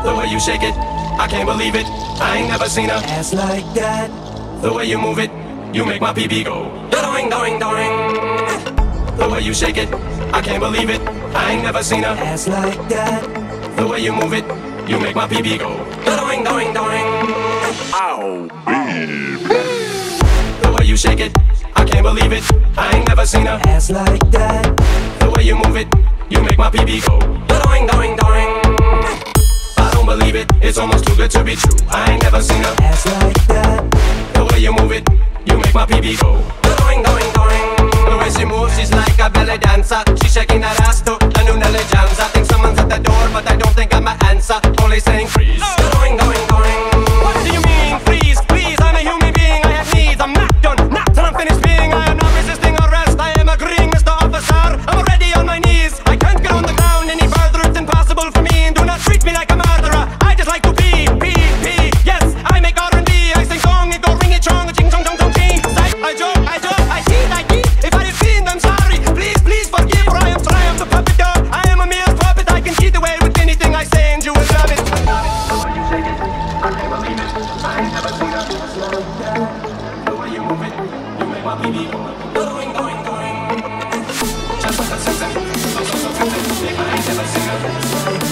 The way you shake it, I can't believe it. I ain't never seen a ass like that. The way you move it, you make my pee go. Doing, doing, doing. The way you shake it, I can't believe it. I ain't never seen a ass like that. The way you move it, you make my pee go. Doing, doing, doing. Ow, baby. The way you shake it, I can't believe it. I ain't never seen a ass like that. The way you move it, you make my pee go. Doing, doing, doing. I don't believe it, it's almost too good to be true. I ain't never seen a ass like that. The way you move it, you make my pee go. Doing, doing, doing. The way she moves, she's like a belly dancer. She's shaking that ass to a new Nelly Jams. I think someone's at the door, but I don't think I'm an answer. Only saying freeze. Doing, doing, doing. What do you mean, freeze? Please, I'm a human being, I have needs. I'm not done, not till I'm finished being. I am not resisting arrest, I am agreeing, Mr. Officer. I'm already on my knees. I can't get on the ground any further, it's impossible for me. And do not treat me like a murderer. I just like to pee. Yes, I make R&B. I sing song, it go ring it strong, ching chong chong chong ching. I joke, I cheat. If I offend, I'm sorry. Please forgive, for I am the puppet dog. I am a mere puppet. I can cheat away with anything I say, and you will love it. The way you shake it, I can't believe it. I ain't never seen a slow down. The way you move it, you make my baby go. Going. Just like a sensei, so tempting. I ain't never seen a